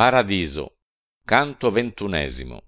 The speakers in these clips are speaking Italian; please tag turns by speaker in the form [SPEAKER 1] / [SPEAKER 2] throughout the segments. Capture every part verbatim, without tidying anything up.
[SPEAKER 1] Paradiso, canto ventunesimo.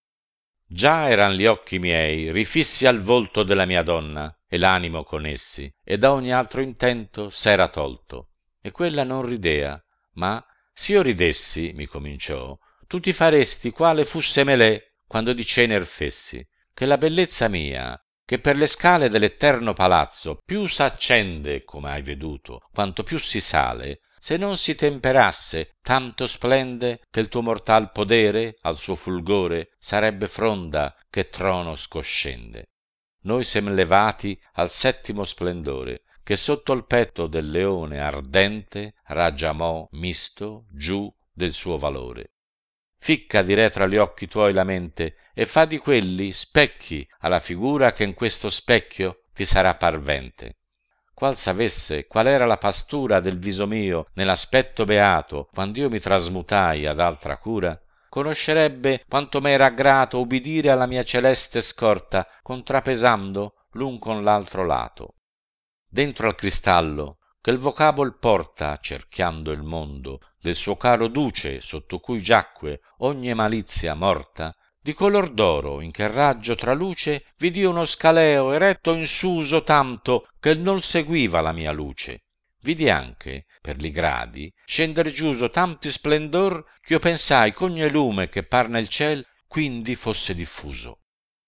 [SPEAKER 1] Già eran gli occhi miei rifissi al volto della mia donna, e l'animo con essi, e da ogni altro intento s'era tolto, e quella non ridea, ma s'io ridessi, mi cominciò, tu ti faresti quale fusse melè quando di cener fessi, che la bellezza mia, che per le scale dell'eterno palazzo più s'accende, come hai veduto, quanto più si sale, se non si temperasse, tanto splende che il tuo mortal podere al suo fulgore sarebbe fronda che trono scoscende. Noi sem levati al settimo splendore, che sotto il petto del leone ardente raggiamò misto giù del suo valore. Ficca di re tra gli occhi tuoi la mente e fa di quelli specchi alla figura che in questo specchio ti sarà parvente. Qual s'avesse qual era la pastura del viso mio nell'aspetto beato quand'io mi trasmutai ad altra cura, conoscerebbe quanto m'era grato ubidire alla mia celeste scorta contrapesando l'un con l'altro lato. Dentro al cristallo che il vocabol porta cerchiando il mondo del suo caro duce sotto cui giacque ogni malizia morta, di color d'oro in che raggio traluce vidi uno scaleo eretto in suso tanto che non seguiva la mia luce. Vidi anche per li gradi scender giuso tanti splendor ch'io pensai ch'ogni lume che par nel ciel quindi fosse diffuso.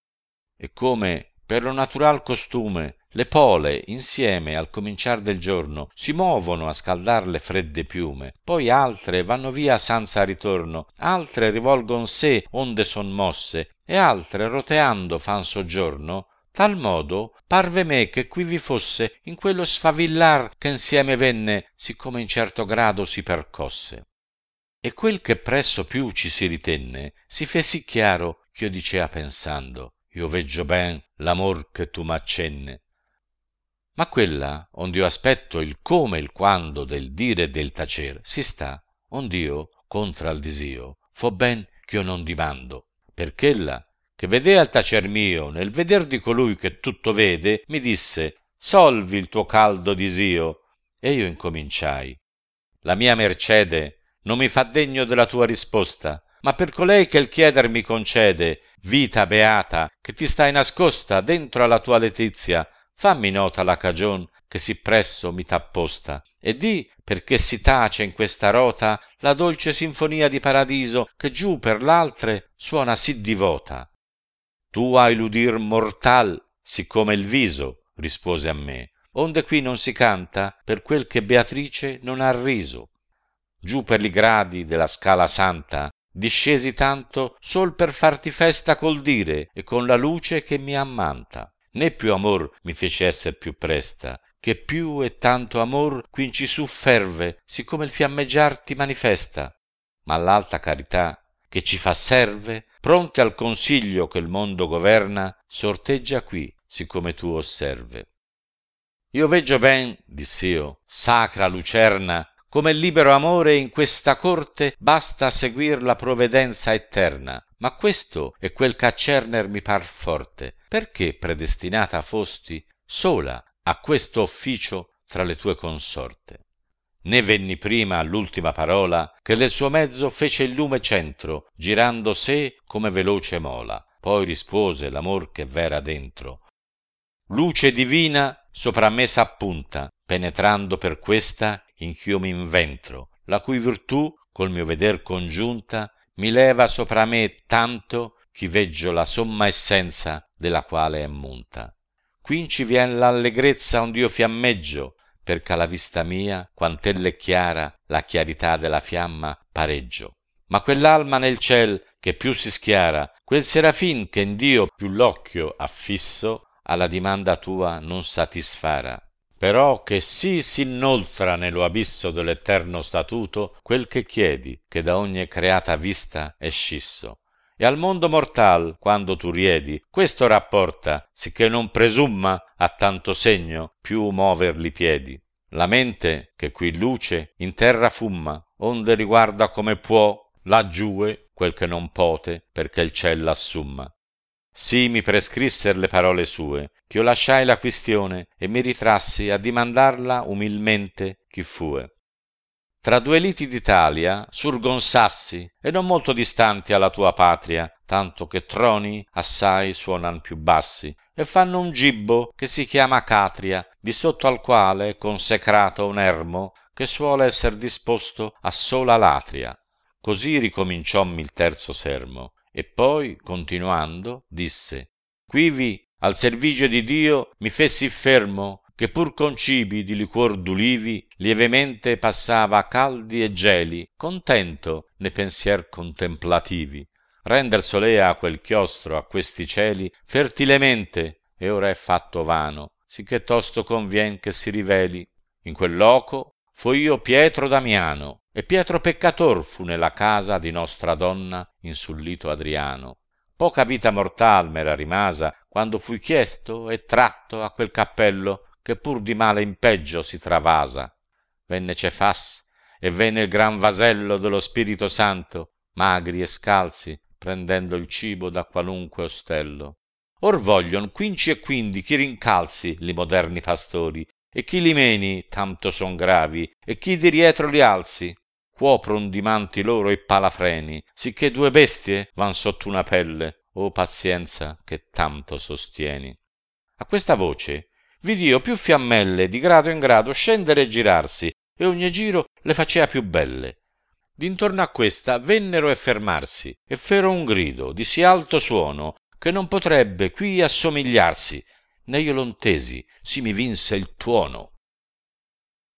[SPEAKER 1] E come per lo natural costume le pole insieme al cominciar del giorno si muovono a scaldar le fredde piume, poi altre vanno via sanza ritorno, altre rivolgon sé onde son mosse, e altre roteando fan soggiorno, tal modo parve me che qui vi fosse in quello sfavillar che insieme venne, siccome in certo grado si percosse. E quel che presso più ci si ritenne si fe sì chiaro ch'io dicea pensando, io veggio ben l'amor che tu m'accenne. Ma quella ond'io aspetto il come e il quando del dire e del tacer si sta, ond'io contra il disio fo ben ch'io non dimando, perch'ella che vedea il tacer mio nel veder di colui che tutto vede mi disse solvi il tuo caldo disio, e io incominciai la mia mercede non mi fa degno della tua risposta, ma per colei che il chieder mi concede, vita beata che ti stai nascosta dentro alla tua letizia, fammi nota la cagion che sì presso mi t'apposta, e di perché si tace in questa rota la dolce sinfonia di paradiso che giù per l'altre suona sì divota. Tu hai l'udir mortal siccome il viso, rispose a me, onde qui non si canta per quel che Beatrice non ha riso. Giù per li gradi della scala santa discesi tanto sol per farti festa col dire e con la luce che mi ammanta. Né più amor mi fece esser più presta, che più e tanto amor quinci su ferve, siccome il fiammeggiar ti manifesta. Ma l'alta carità che ci fa serve, pronte al consiglio che il mondo governa, sorteggia qui, siccome tu osserve. Io veggio ben, diss'io, sacra lucerna, come il libero amore in questa corte basta a seguir la provvidenza eterna. Ma questo è quel c'accerner mi par forte, perché predestinata fosti sola a questo officio tra le tue consorte. Né venni prima all'ultima parola, che del suo mezzo fece il lume centro, girando sé come veloce mola. Poi rispose l'amor che v'era dentro. Luce divina sopra me s'appunta, penetrando per questa in ch'io m'inventro, la cui virtù col mio veder congiunta mi leva sopra me tanto ch'i veggio la somma essenza della quale è munta. Quinci vien l'allegrezza ond'io fiammeggio, perché alla vista mia, quant'ella è chiara, la chiarità della fiamma pareggio. Ma quell'alma nel ciel che più si schiara, quel serafin che in Dio più l'occhio affisso, alla dimanda tua non satisfara. Però che sì s'inoltra nello abisso dell'eterno statuto quel che chiedi, che da ogni creata vista è scisso. E al mondo mortal, quando tu riedi, questo rapporta, sicché non presumma a tanto segno più moverli piedi. La mente, che qui luce, in terra fumma, onde riguarda come può, laggiue quel che non pote, perché il ciel l'assumma. Sì mi prescrisser le parole sue, ch'io lasciai la quistione e mi ritrassi a dimandarla umilmente chi fue. Tra due liti d'Italia surgon sassi, e non molto distanti alla tua patria, tanto che troni assai suonan più bassi, e fanno un gibbo che si chiama Catria, di sotto al quale è consecrato un ermo che suole esser disposto a sola latria. Così ricominciommi il terzo sermo, e poi, continuando, disse: quivi al servigio di Dio mi fessi fermo, che pur con cibi di liquor d'ulivi lievemente passava caldi e geli, contento ne pensier contemplativi. Render solea a quel chiostro, a questi cieli, fertilemente, e ora è fatto vano, sicché tosto convien che si riveli. In quel loco fu io Pietro Damiano, e Pietro peccator fu nella casa di nostra donna in sul lito Adriano. Poca vita mortal m'era rimasa, quando fui chiesto e tratto a quel cappello, che pur di male in peggio si travasa. Venne Cefas, e venne il gran vasello dello Spirito Santo, magri e scalzi, prendendo il cibo da qualunque ostello. Or voglion quinci e quindi chi rincalzi li moderni pastori, e chi li meni tanto son gravi, e chi di rietro li alzi. Cuopron di manti loro i palafreni, sicché due bestie van sotto una pelle. O pazienza che tanto sostieni. A questa voce vidi io più fiammelle di grado in grado scendere e girarsi, e ogni giro le facea più belle. D'intorno a questa vennero e fermarsi, e fero un grido di sì alto suono, che non potrebbe qui assomigliarsi, né io l'ontesi, sì mi vinse il tuono.